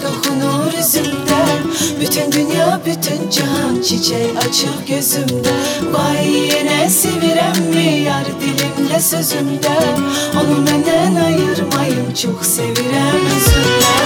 okunur üzümde. Bütün dünya, bütün cihan çiçeği açıp gözümde. Vay yine sevirem mi yar dilimde sözümde. Onu benden ayırmayım, çok sevirem özümde.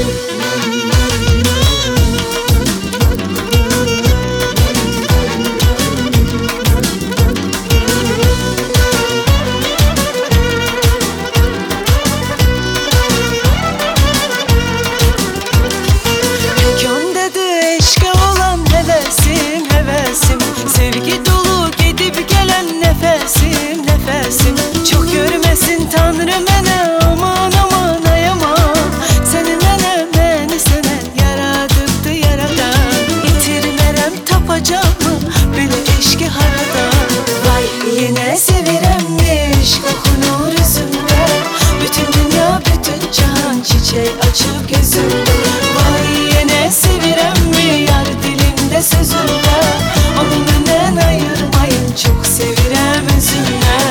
Sevgi dolu gidip gelen nefesim, nefesim. Çok görmesin Tanrım bana, aman aman ayamam. Senin beni sene yaradıptı yaradan. Yitirmerem tapacağım mı böyle eşki haradan. Vay yine seviremmiş kokunur üzümde. Bütün dünya, bütün cihan çiçeği açıp gözümde. Vay yine sevirem mi yar dilimde sözümde. Onu benden ayırmayın, çok sevirem özümle.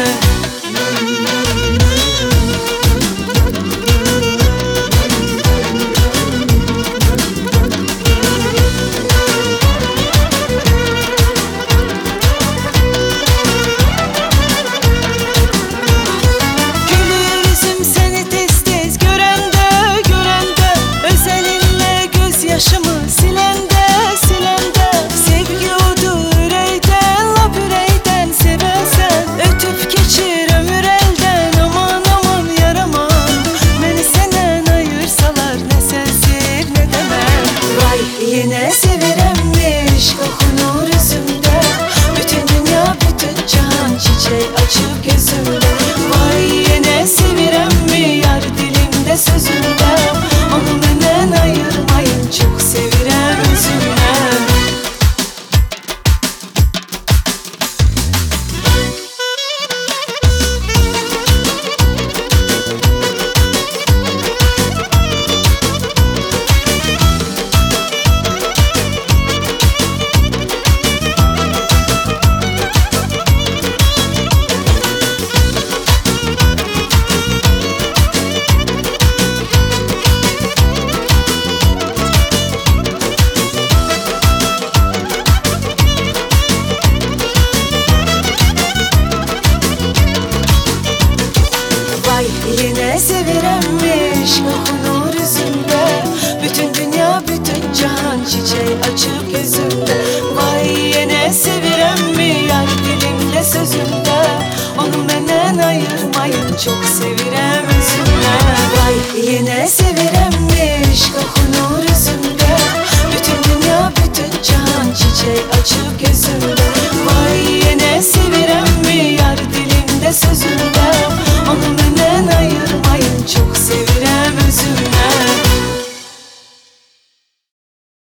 Gülür yüzüm seni tez tez görende, görende. Özelinle gözyaşımı silende, silende. Sevgi odu yüreğden, lap yüreğden seversen. Ötüp geçir ömür elden, aman aman yaramam. Beni senden ayırsalar ne sensin ne demem. Vay yine seviremmiş kokunur üzümde. Bütün dünya, bütün cihan çiçeği açıp gözümde. Vay yine sevirem mi yar dilimde sözümde. Onu benden ayırmayın, çok sevirem özümle. Vay yine seviremmiş kokunur üzümde. Bütün dünya, bütün cihan çiçeği açıp gözümde. Vay yine sevirem mi yar dilimde sözümde. Onu benden ayırmayın, çok sevirem özümle. Vay yine seviremmiş kokunur üzümde. Bütün dünya, bütün cihan çiçeği açıp gözümde. Vay yine sevirem mi yar dilimde sözümde. Onu benden ayırmayın, çok sevirem özümle.